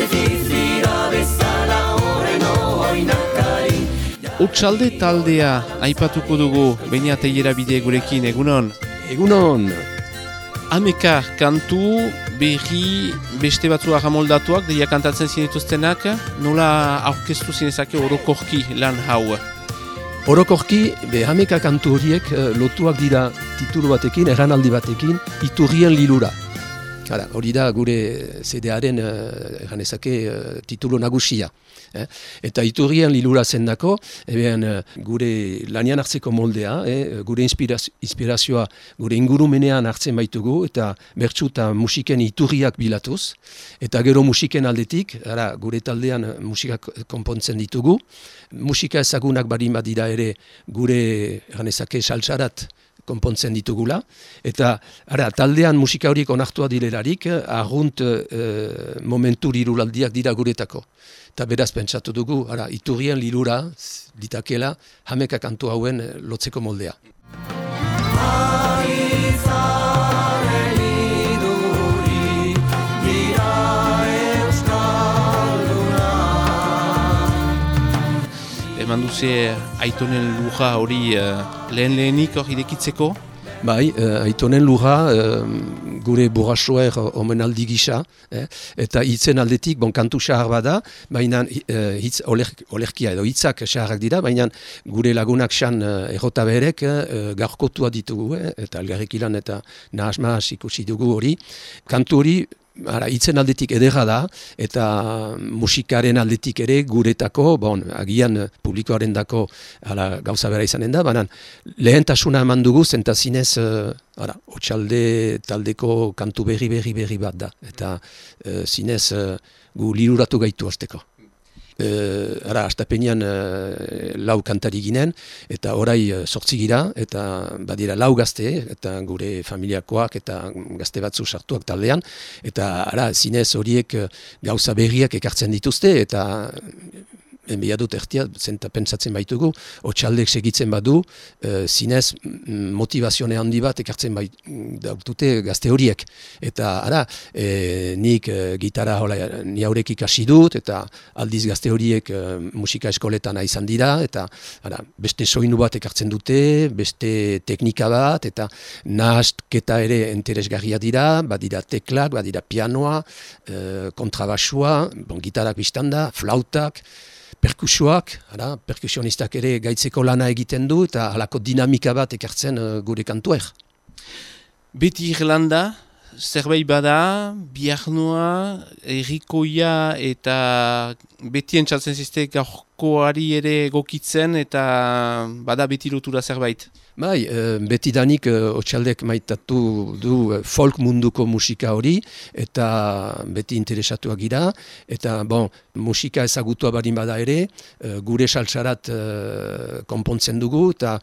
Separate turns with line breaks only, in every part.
Otsalde taldea aipatuko dugu, Beñat Eilera bide gurekin, egunon?
Egunon!
Ameka kantu, berri, beste batzua jamoldatuak, deia kantatzen zinituztenak, nola aurkeztu zinezake orokorki lan hau?
Orokorki, hameka kantu horiek lotuak dira titulu batekin, erranaldi batekin, Iturrien lilura. Hori da gure CD-aren titulu nagusia. Eta Iturrien lilura zendako, gure lanian hartzeko moldea, gure inspirazioa gure ingurumenean hartzen baitugu, eta bertsu eta musiken iturriak bilatuz, eta gero musiken aldetik, gure taldean musikak konpontzen ditugu, musika ezagunak barin badira ere gure saltsarat konpontzen ditugula, eta taldean musika horiek onartua direlarik, argunt momentu lirulaldiak dira guretako. Eta beraz pentsatu dugu, Iturrien lilura ditakela hameka kantu hauen lotzeko moldea.
Eman duze Aitonen lurra hori lehenik hori irekitzeko?
Bai, Aitonen lurra gure burrasoer omenaldi gisa, eta hitzen aldetik, kantu xahar bada, baina hitz olerkia edo hitzak xaharrak dira, baina gure lagunak xan errota beherek gaurkotua ditugu, eta elgarrekilan eta nahasmahas ikusi dugu hori. Kantu hori, hitzen aldetik ederra da, eta musikaren aldetik ere guretako, agian publikoaren dako gauza bera izanen da, baina lehentasuna eman dugu, zenta zinez, Otsalde taldeko kantu berri bat da, eta zinez gu liruratu gaitu hasteko. Astapenean lau kantari ginen, eta orai 8 gira, eta badira lau gazte, eta gure familiakoak eta gazte batzu sartuak taldean, eta zinez horiek gauza berriak ekartzen dituzte, eta enbia dut ertia, zenta pentsatzen baitugu, Otsaldek segitzen badu, zinez motivazione handi bat ekartzen baitute gazte horiek. Eta nik gitara ni haurek ikasi dut, eta aldiz gazte horiek musika eskoletan izan dira, eta beste soinu bat ekartzen dute, beste teknika bat, eta nahastketa ere interesgarria dira, badira teklak, badira pianoa, kontrabasua, gitarak biztanda, flautak, perkusioak, perkusionistak ere gaitzeko lana egiten du, eta halako dinamika bat ekartzen gure kantuer.
Beti Irlanda, zerbait bada, biharnoa, errikoia eta beti entzatzen zizte gaurkoari ere egokitzen, eta bada beti lotura zerbait.
Bai, betidanik Otsaldek maitatu du folk munduko musika hori, eta beti interesatuak gira, eta musika ezagutua barin bada ere, gure saltsarat konpontzen dugu, eta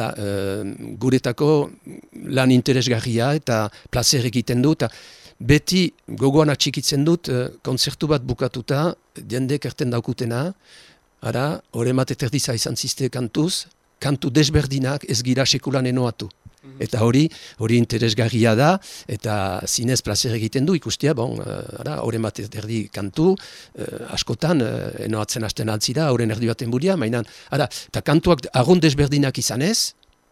guretako lan interesgarria eta plazer egiten du, eta beti gogoan atxikitzen dut, kontzertu bat bukatuta, jendek erten daukutena, horremat eterdiza izan ziste kantuz, kantu desberdinak ez gira sekulan enoatu. Eta hori interesgarria da, eta zinez plazer egiten du ikustea, horremat erdi kantu, askotan enoatzen hasten altzira, horren erdi baten buria, mainan, eta kantuak argun desberdinak izanez,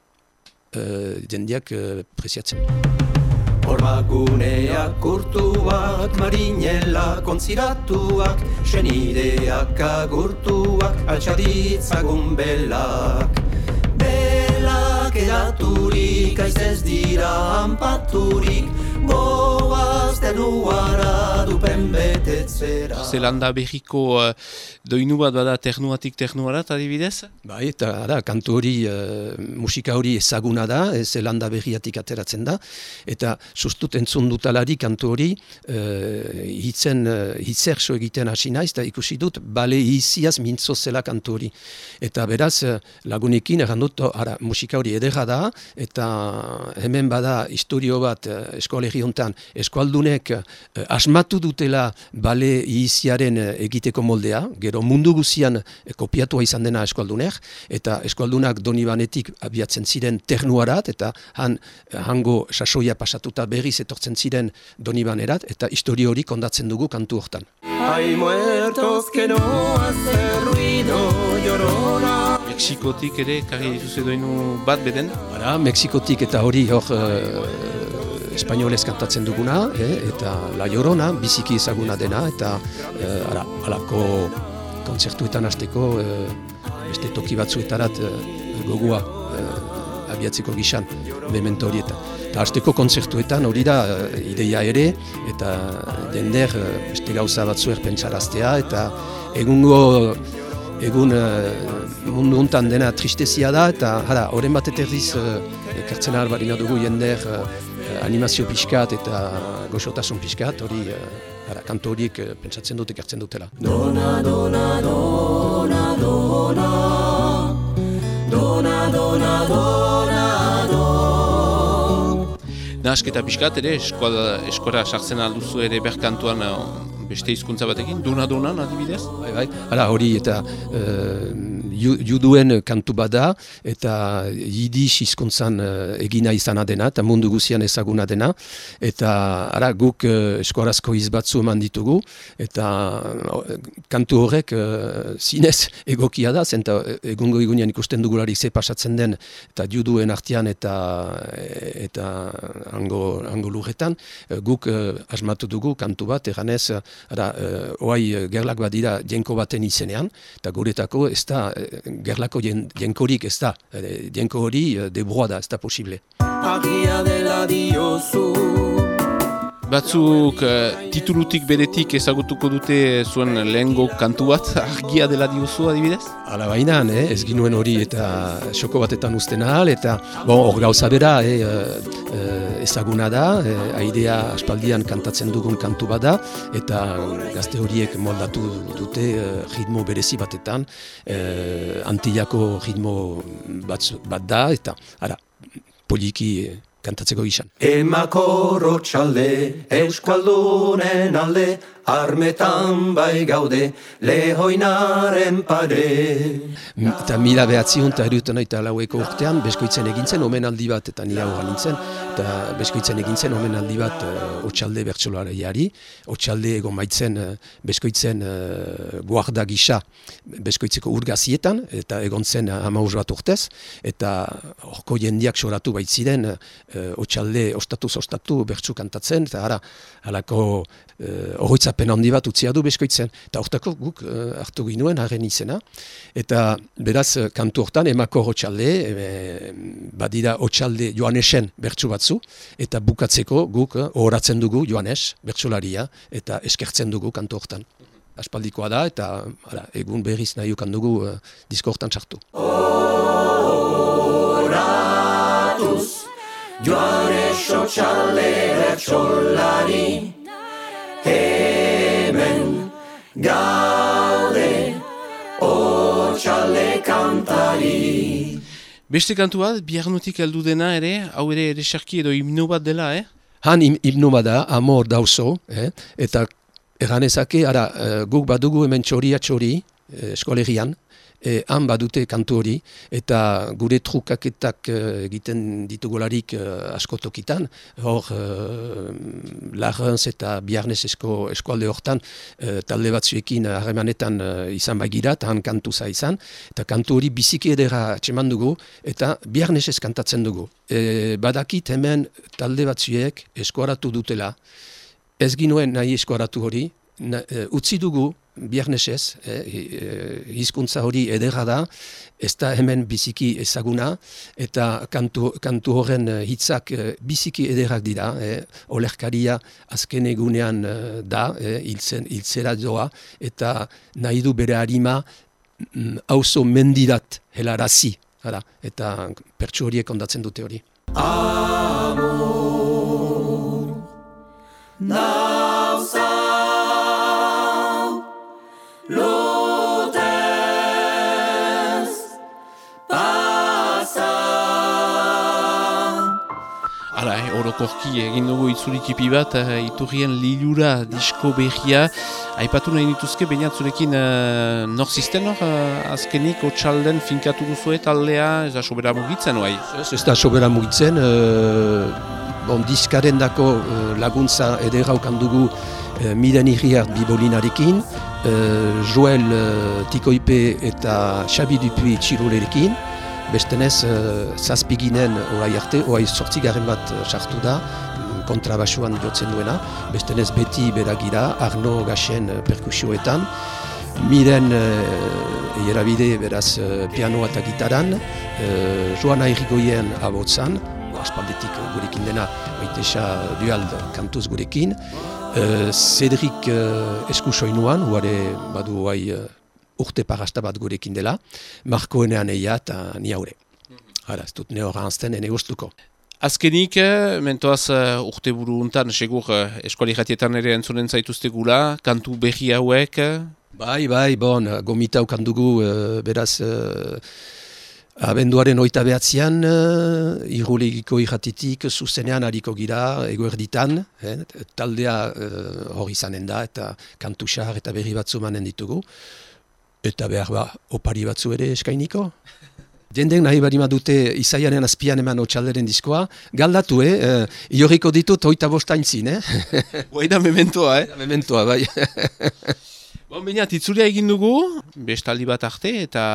jendeak preziatzen.
Hormaguneak kurtuak, marinela kontziratuak, senideak agurtuak, altxaditzagun belak. Belak edaturik, aiz dira anpaturik, goazten uara dupen betetzera.
Zelanda berriko doinu bat bada ternuatik ternuarat adibidez?
Bai, eta kantu hori, musika hori ezaguna da, Zelanda berriatik ateratzen da, eta sustut entzun dutalari kantu hori hitzerso egiten hasi naiz, eta ikusi dut bale iziaz mintzo zela kantu hori. Eta beraz, lagunekin errandut, musika hori ederra da, eta hemen bada historio bat eskola berri hontan eskualdunek asmatu dutela bale iziaren egiteko moldea, gero mundu guzian kopiatua izan dena eskualdunek, eta eskualdunak Donibanetik abiatzen ziren ternuarat, eta hango sasoia pasatuta berriz etortzen ziren Donibanerat, eta historia hori kondatzen dugu kantu hortan.
Hay muertos que no hacen ruido, llorona.
Mexikotik ere, karri dituz doinu bat beden?
Mexikotik eta hori hor espainolez kantatzen duguna, eta La Llorona, biziki ezaguna dena, eta halako kontzertuetan hasteko beste toki batzuetarat gogoa abiatzeko gizan, memento horietan. Eta hasteko kontzertuetan hori da ideia ere, eta jender beste gauza batzuer pentsaraztea, eta egun mundu hontan dena tristezia da, eta horren bat eterdiz ekartzen barina dugu jender animazio pixkat eta goxotasun pixkat, hori kanto horiek pentsatzen dut ekartzen dutela.
Dona, dona, dona, dona, dona, dona, dona, dona.
Nahasketa pixkat ere, eskora sartzen alduzu ere berkantuan beste hizkuntza batekin, dona-donan adibidez?
Bai, hori eta juduen kantu bada, eta jidish hizkuntzan egina izana dena, eta mundu guzian ezaguna dena, eta guk eskorazko hitz batzu eman ditugu, eta kantu horrek zinez egokia da, zenta egungo egunean ikusten dugularik ze pasatzen den, eta juduen artean eta hango lurretan, guk asmatu dugu kantu bat, eganez, oai gerlak bat dira jenko baten izenean, eta guretako ez da, gerlako jenkorik ez da, jenko hori debroa da, ez da posible.
Agia dela diozu.
Batzuk titulutik beretik ezagutuko dute zuen lehengo kantu bat, argia dela diozu adibidez?
Hala bainan, ez ginuen hori eta xoko batetan uzten ahal, eta hor gauza bera ezaguna da, aidea aspaldian kantatzen dugun kantu bada, eta gazte horiek moldatu dute ritmo berezi batetan, Antillako ritmo bat da, eta poliki kantatzeko gizan.
Emakoro txalde, euskaldunen alde, armetan bai gaude, lehoinaren pare.
Eta 1998 urtean, beskoitzen egintzen omenaldi bat, eta nire hau nintzen, eta beskoitzen egintzen omenaldi bat Otxalde bertsolariari, Otxalde egon baitzen beskoitzen guarda gisa beskoitzeko urgazietan, eta egon zen 15 bat urtez, eta horko jendiak soratu baitziren Otxalde ostatu bertsu kantatzen, eta halako horretzapen handi bat utzia du beskoitzen. Eta hortako guk hartu ginuen haren izena. Eta beraz kantu hortan emako Otxalde, badira Otxalde Joanesen bertsu batzu, eta bukatzeko guk horatzen dugu Joanes bertsolaria, eta eskertzen dugu kantu hortan. Aspaldikoa da, eta egun berriz nahiukan dugu disko hortan sartu.
Horatuz, Joanes Otxalde bertsolari, hemen gaude Otxalde kantari.
Beste kantu bat, biharnutik heldu dena ere, hau ere eserki edo himno bat dela,
Han himno bat da, Amor dauzo, eta erganezake, guk badugu hemen txori, eskolegian, han badute kantu hori, eta gure trukaketak egiten ditugularik asko tokitan, hor Larrantz eta Biarnesesko eskualde hortan talde batzuekin harremanetan izan bagira, eta han kantu za izan, eta kantu hori biziki edera txeman dugu, eta Biarnesez kantatzen dugu. Badakit hemen talde batzuek eskuaratu dutela, ez ginuen nahi eskuaratu hori, utzi dugu Biarnesez, hizkuntza hori ederra da, ez da hemen biziki ezaguna, eta kantu horren hitzak biziki ederrak dira, olerkaria azken egunean da, hiltzera doa, eta nahi du bere harima auzo mendirat helarazi, eta pertsu horiek ondatzen dute hori.
Amor, nauza, lotez, pasa.
Hala, orokorki egin dugu itzulitipi bat, iturrien lilura disko berria. Aipatu nahi dituzke, bainat zurekin norzisten hor, azkenik otxalden finkatu duzue taldea, ez da sobera mugitzen, oai?
Ez da sobera mugitzen, diskaren dako laguntza ederraukan dugu Miren Irriart Bibolinarekin, Joel Tikoipe eta Xabi Dupuy Txirolerekin. Bestenez, zazpiginen orai arte, oai 8. bat sartu da, kontrabasuan jotzen duena. Bestenez beti beragira, Arno Gaxen perkusioetan. Miren erabide beraz pianoa eta gitaran, Joana Irrigoien abotzan, aspaldetik gurekin dena, Maitesa Duald kantuz gurekin. Cedric eskusoinuan, huare badu urte parasta bat gurekin dela, Marko enean eia eta ni haure. Hara, ez dut ne horra anzten ene guztuko.
Azkenik, mentoaz urte buru untan, segur eskuali jatietan ere entzunen zaituztegula, kantu berri hauek?
Bai, gomita ukan dugu, beraz, abenduaren 29an, Irulegiko irratitik zuzenean hariko gira eguerditan, taldea hori izanen da, eta kantu xahar eta berri batzu manen ditugu. Eta behar opari batzu ere eskainiko. Jendek nahi barima dute izaiaren azpian eman otxalderen diskoa. Galdatu, ioriko ditut 25 aintzin,
Guaida mementoa,
Mementoa, bai.
Baina, titzulia egin dugu, bestaldi bat arte, eta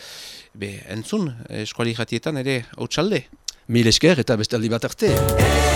entzun, eskuali jatietan ere otxalde.
Mil esker eta bestaldi bat arte.